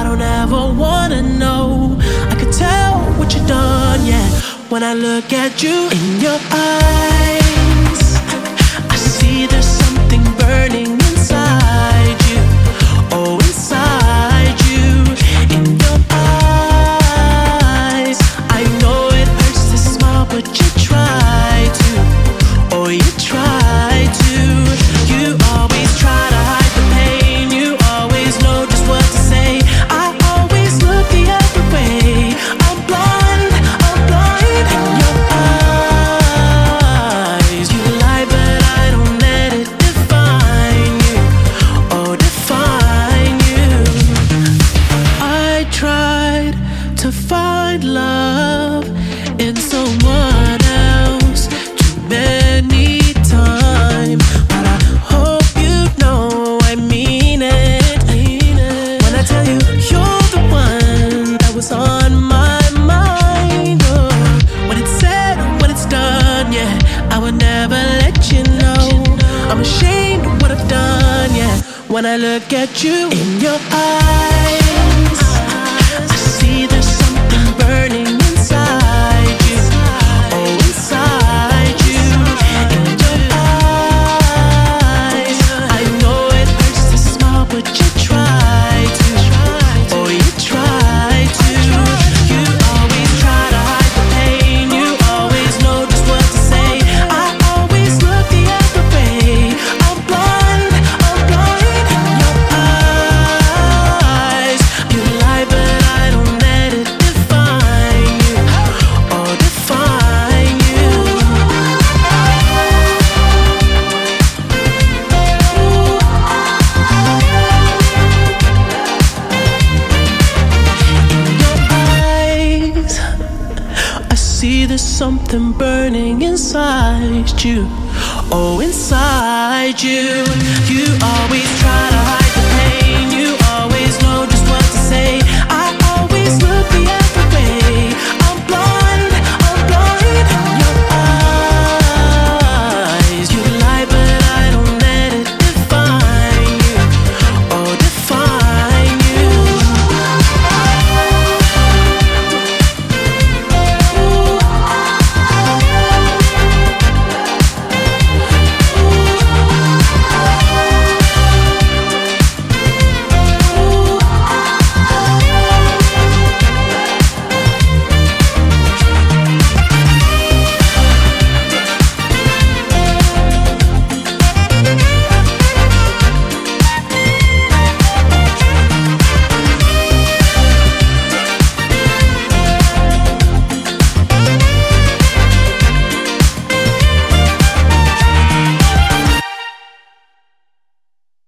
don't ever wanna know. I could tell what you've done, yeah. When I look at you in your eyes, I see there's something burning inside you. Oh, inside you, in your eyes. I know it hurts to smile, but you try to. Oh, you try to. You always try to hide the pain. You always know just what to say. I always look the other way. I'm blind in your eyes. You lie, but I don't let it define you. Oh, define you. I tried to find love in someone else too many times, but I hope you know I mean it. When I tell you you're the one that was on my mind, oh, when it's said, when it's done, yeah, I would never let you know. I'm ashamed of what I've done, yeah. When I look at you in your eyes, I see there's something burning inside you. Oh, inside you, in your eyes. I know it hurts to smile, but you try to. Oh, you try to. You always try to hide the pain. You always know just what to say. I always look the other way. I'm blind in your eyes. You lie, but I don't let it define you. Oh, define you. In your eyes, I see there's something burning inside you. Oh, inside you. You always try to hide